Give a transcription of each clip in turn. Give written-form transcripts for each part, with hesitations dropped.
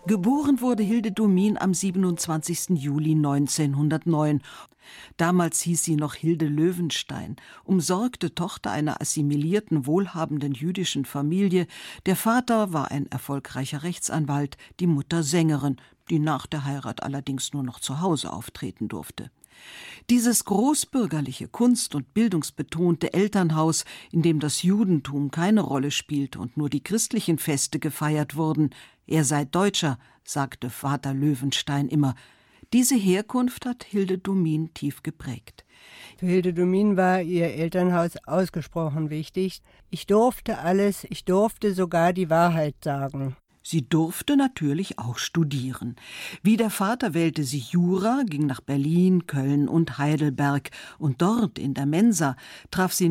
Geboren wurde Hilde Domin am 27. Juli 1909. Damals hieß sie noch Hilde Löwenstein, umsorgte Tochter einer assimilierten, wohlhabenden jüdischen Familie. Der Vater war ein erfolgreicher Rechtsanwalt, die Mutter Sängerin, die nach der Heirat allerdings nur noch zu Hause auftreten durfte. Dieses großbürgerliche, kunst- und bildungsbetonte Elternhaus, in dem das Judentum keine Rolle spielte und nur die christlichen Feste gefeiert wurden, er sei Deutscher, sagte Vater Löwenstein immer. Diese Herkunft hat Hilde Domin tief geprägt. Für Hilde Domin war ihr Elternhaus ausgesprochen wichtig. Ich durfte alles, ich durfte sogar die Wahrheit sagen. Sie durfte natürlich auch studieren. Wie der Vater wählte sie Jura, ging nach Berlin, Köln und Heidelberg. Und dort in der Mensa traf sie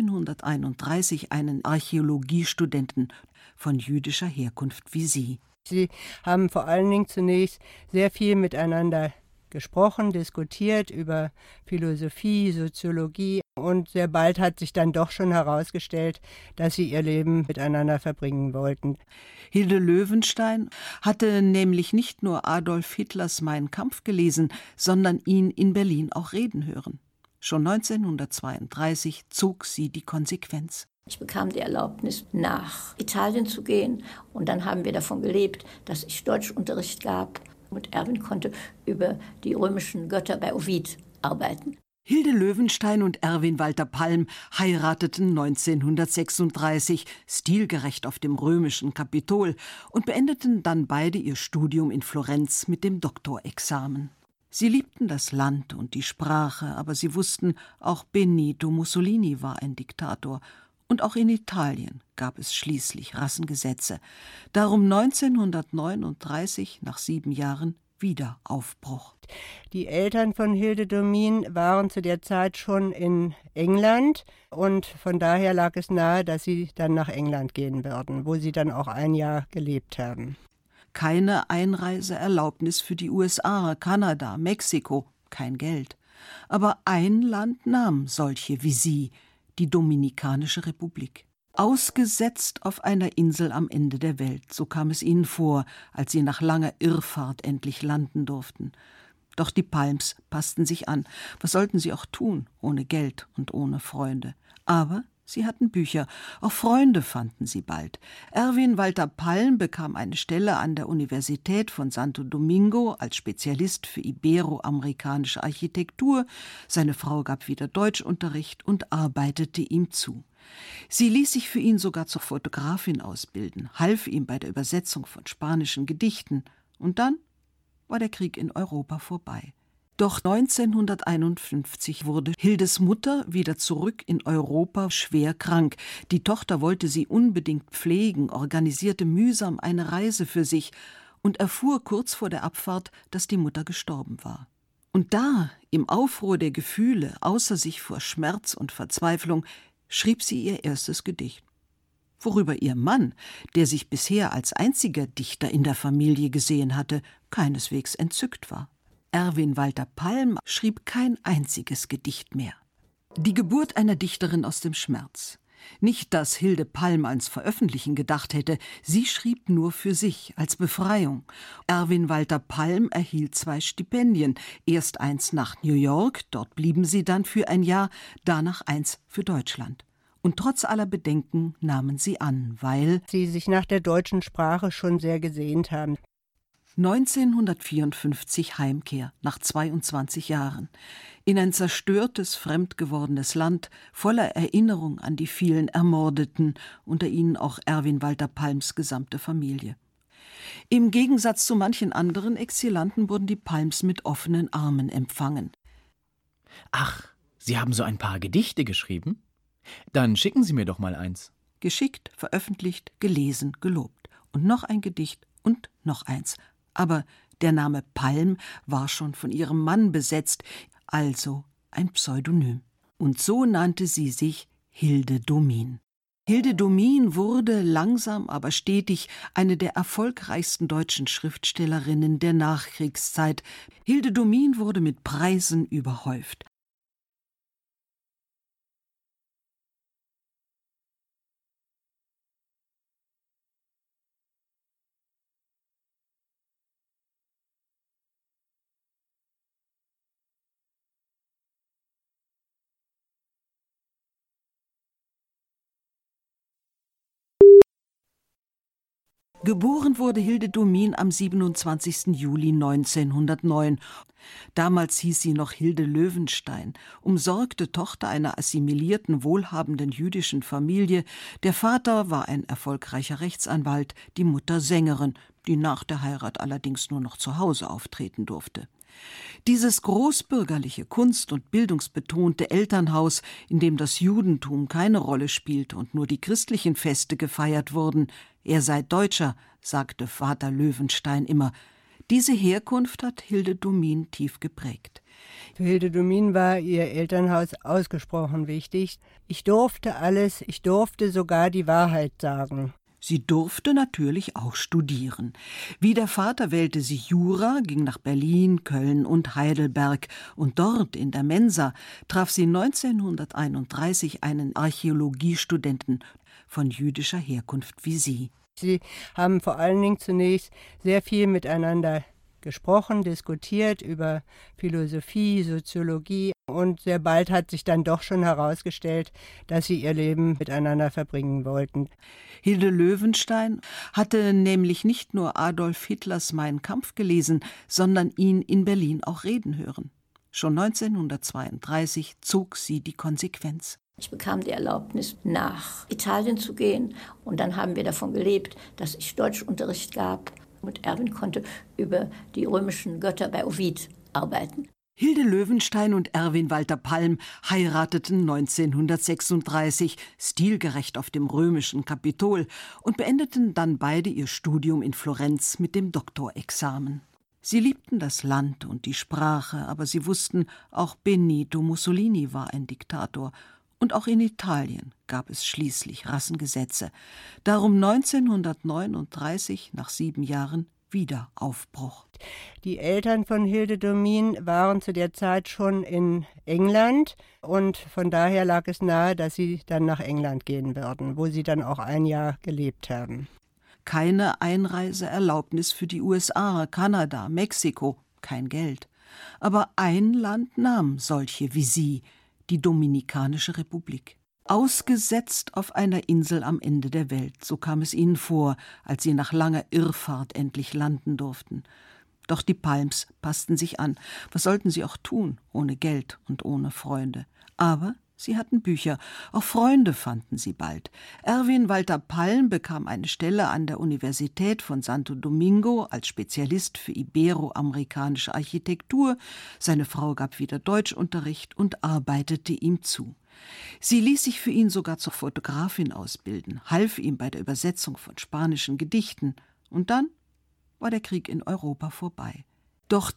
1931 einen Archäologiestudenten von jüdischer Herkunft wie sie. Sie haben vor allen Dingen zunächst sehr viel miteinander gesprochen, diskutiert über Philosophie, Soziologie, und sehr bald hat sich dann doch schon herausgestellt, dass sie ihr Leben miteinander verbringen wollten. Hilde Löwenstein hatte nämlich nicht nur Adolf Hitlers Mein Kampf gelesen, sondern ihn in Berlin auch reden hören. Schon 1932 zog sie die Konsequenz. Ich bekam die Erlaubnis, nach Italien zu gehen, und dann haben wir davon gelebt, dass ich Deutschunterricht gab. Und Erwin konnte über die römischen Götter bei Ovid arbeiten. Hilde Löwenstein und Erwin Walter Palm heirateten 1936, stilgerecht auf dem römischen Kapitol, und beendeten dann beide ihr Studium in Florenz mit dem Doktorexamen. Sie liebten das Land und die Sprache, aber sie wussten, auch Benito Mussolini war ein Diktator. Und auch in Italien gab es schließlich Rassengesetze. Darum 1939, nach 7 Jahren, wieder Aufbruch. Die Eltern von Hilde Domin waren zu der Zeit schon in England, und von daher lag es nahe, dass sie dann nach England gehen würden, wo sie dann auch ein Jahr gelebt haben. Keine Einreiseerlaubnis für die USA, Kanada, Mexiko, kein Geld. Aber ein Land nahm solche wie sie, die Dominikanische Republik. Ausgesetzt auf einer Insel am Ende der Welt, so kam es ihnen vor, als sie nach langer Irrfahrt endlich landen durften. Doch die Palms passten sich an. Was sollten sie auch tun, ohne Geld und ohne Freunde? Aber sie hatten Bücher, auch Freunde fanden sie bald. Erwin Walter Palm bekam eine Stelle an der Universität von Santo Domingo als Spezialist für iberoamerikanische Architektur. Seine Frau gab wieder Deutschunterricht und arbeitete ihm zu. Sie ließ sich für ihn sogar zur Fotografin ausbilden, half ihm bei der Übersetzung von spanischen Gedichten. Und dann war der Krieg in Europa vorbei. Doch 1951 wurde Hildes Mutter wieder zurück in Europa schwer krank. Die Tochter wollte sie unbedingt pflegen, organisierte mühsam eine Reise für sich und erfuhr kurz vor der Abfahrt, dass die Mutter gestorben war. Und da, im Aufruhr der Gefühle, außer sich vor Schmerz und Verzweiflung, schrieb sie ihr erstes Gedicht. Worüber ihr Mann, der sich bisher als einziger Dichter in der Familie gesehen hatte, keineswegs entzückt war. Erwin Walter Palm schrieb kein einziges Gedicht mehr. Die Geburt einer Dichterin aus dem Schmerz. Nicht, dass Hilde Palm ans Veröffentlichen gedacht hätte, sie schrieb nur für sich, als Befreiung. Erwin Walter Palm erhielt 2 Stipendien, erst eins nach New York, dort blieben sie dann für ein Jahr, danach eins für Deutschland. Und trotz aller Bedenken nahmen sie an, weil sie sich nach der deutschen Sprache schon sehr gesehnt haben. 1954 Heimkehr nach 22 Jahren in ein zerstörtes, fremd gewordenes Land voller Erinnerung an die vielen Ermordeten, unter ihnen auch Erwin Walter Palms gesamte Familie. Im Gegensatz zu manchen anderen Exilanten wurden die Palms mit offenen Armen empfangen. Ach, Sie haben so ein paar Gedichte geschrieben? Dann schicken Sie mir doch mal eins. Geschickt, veröffentlicht, gelesen, gelobt. Und noch ein Gedicht und noch eins. Aber der Name Palm war schon von ihrem Mann besetzt, also ein Pseudonym. Und so nannte sie sich Hilde Domin. Hilde Domin wurde langsam, aber stetig eine der erfolgreichsten deutschen Schriftstellerinnen der Nachkriegszeit. Hilde Domin wurde mit Preisen überhäuft. Geboren wurde Hilde Domin am 27. Juli 1909. Damals hieß sie noch Hilde Löwenstein, umsorgte Tochter einer assimilierten, wohlhabenden jüdischen Familie. Der Vater war ein erfolgreicher Rechtsanwalt, die Mutter Sängerin, die nach der Heirat allerdings nur noch zu Hause auftreten durfte. Dieses großbürgerliche, kunst- und bildungsbetonte Elternhaus, in dem das Judentum keine Rolle spielte und nur die christlichen Feste gefeiert wurden, er sei Deutscher, sagte Vater Löwenstein immer. Diese Herkunft hat Hilde Domin tief geprägt. Für Hilde Domin war ihr Elternhaus ausgesprochen wichtig. Ich durfte alles, ich durfte sogar die Wahrheit sagen. Sie durfte natürlich auch studieren. Wie der Vater wählte sie Jura, ging nach Berlin, Köln und Heidelberg. Und dort in der Mensa traf sie 1931 einen Archäologiestudenten von jüdischer Herkunft wie sie. Sie haben vor allen Dingen zunächst sehr viel miteinander gesprochen, diskutiert über Philosophie, Soziologie, und sehr bald hat sich dann doch schon herausgestellt, dass sie ihr Leben miteinander verbringen wollten. Hilde Löwenstein hatte nämlich nicht nur Adolf Hitlers Mein Kampf gelesen, sondern ihn in Berlin auch reden hören. Schon 1932 zog sie die Konsequenz. Ich bekam die Erlaubnis, nach Italien zu gehen, und dann haben wir davon gelebt, dass ich Deutschunterricht gab und Erwin konnte über die römischen Götter bei Ovid arbeiten. Hilde Löwenstein und Erwin Walter Palm heirateten 1936, stilgerecht auf dem römischen Kapitol, und beendeten dann beide ihr Studium in Florenz mit dem Doktorexamen. Sie liebten das Land und die Sprache, aber sie wussten, auch Benito Mussolini war ein Diktator. Und auch in Italien gab es schließlich Rassengesetze. Darum 1939, nach 7 Jahren, wieder Aufbruch. Die Eltern von Hilde Domin waren zu der Zeit schon in England, und von daher lag es nahe, dass sie dann nach England gehen würden, wo sie dann auch ein Jahr gelebt haben. Keine Einreiseerlaubnis für die USA, Kanada, Mexiko, kein Geld. Aber ein Land nahm solche wie sie, die Dominikanische Republik. Ausgesetzt auf einer Insel am Ende der Welt, so kam es ihnen vor, als sie nach langer Irrfahrt endlich landen durften. Doch die Palms passten sich an. Was sollten sie auch tun, ohne Geld und ohne Freunde? Aber sie hatten Bücher, auch Freunde fanden sie bald. Erwin Walter Palm bekam eine Stelle an der Universität von Santo Domingo als Spezialist für iberoamerikanische Architektur. Seine Frau gab wieder Deutschunterricht und arbeitete ihm zu. Sie ließ sich für ihn sogar zur Fotografin ausbilden, half ihm bei der Übersetzung von spanischen Gedichten. Und dann war der Krieg in Europa vorbei. Doch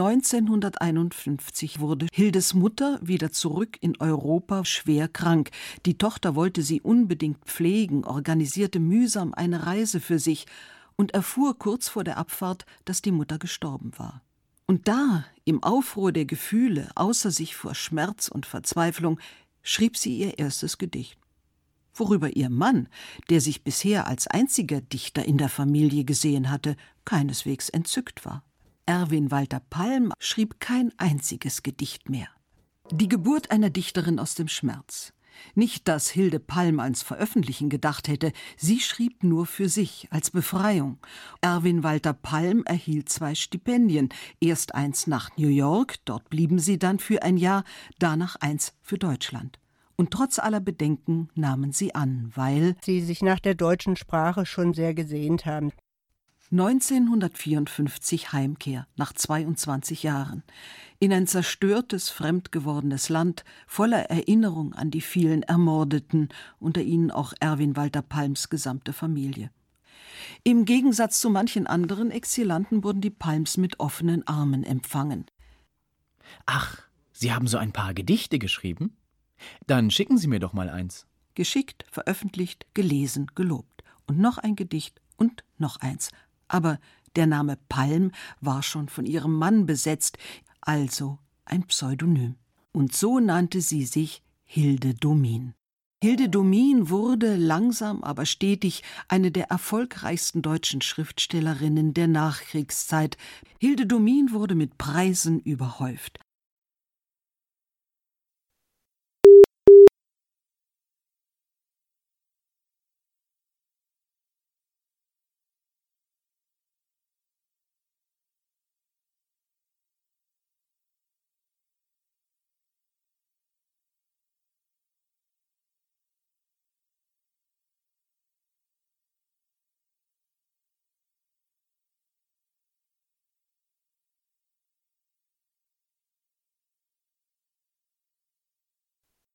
1951 wurde Hildes Mutter wieder zurück in Europa schwer krank. Die Tochter wollte sie unbedingt pflegen, organisierte mühsam eine Reise für sich und erfuhr kurz vor der Abfahrt, dass die Mutter gestorben war. Und da, im Aufruhr der Gefühle, außer sich vor Schmerz und Verzweiflung, schrieb sie ihr erstes Gedicht, worüber ihr Mann, der sich bisher als einziger Dichter in der Familie gesehen hatte, keineswegs entzückt war. Erwin Walter Palm schrieb kein einziges Gedicht mehr. Die Geburt einer Dichterin aus dem Schmerz. Nicht, dass Hilde Palm ans Veröffentlichen gedacht hätte, sie schrieb nur für sich, als Befreiung. Erwin Walter Palm erhielt 2 Stipendien, erst eins nach New York, dort blieben sie dann für ein Jahr, danach eins für Deutschland. Und trotz aller Bedenken nahmen sie an, weil sie sich nach der deutschen Sprache schon sehr gesehnt haben. 1954 Heimkehr nach 22 Jahren in ein zerstörtes, fremd gewordenes Land voller Erinnerung an die vielen Ermordeten, unter ihnen auch Erwin Walter Palms gesamte Familie. Im Gegensatz zu manchen anderen Exilanten wurden die Palms mit offenen Armen empfangen. Ach, Sie haben so ein paar Gedichte geschrieben? Dann schicken Sie mir doch mal eins. Geschickt, veröffentlicht, gelesen, gelobt. Und noch ein Gedicht und noch eins. Aber der Name Palm war schon von ihrem Mann besetzt, also ein Pseudonym. Und so nannte sie sich Hilde Domin. Hilde Domin wurde langsam, aber stetig eine der erfolgreichsten deutschen Schriftstellerinnen der Nachkriegszeit. Hilde Domin wurde mit Preisen überhäuft.